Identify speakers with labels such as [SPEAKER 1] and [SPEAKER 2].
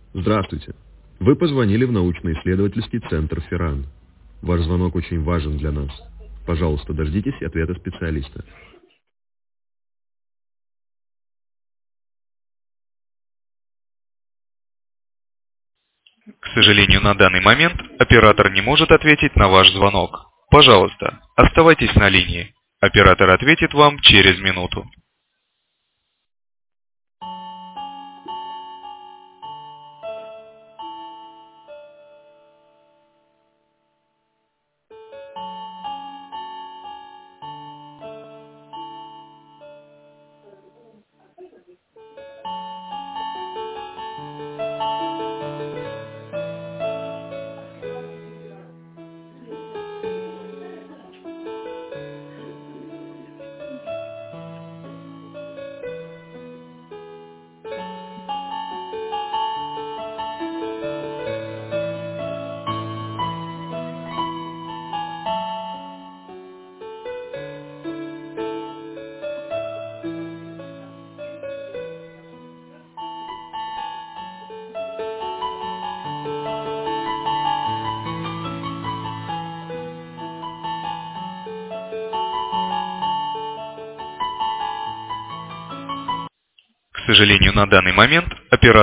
[SPEAKER 1] Здравствуйте. Вы позвонили в научно-исследовательский центр ФИРАН. Ваш звонок очень важен для нас. Пожалуйста, дождитесь ответа специалиста.
[SPEAKER 2] К сожалению, на данный момент оператор не может ответить на ваш звонок. Пожалуйста, оставайтесь на линии. Оператор ответит вам через минуту. К сожалению, на данный момент оператор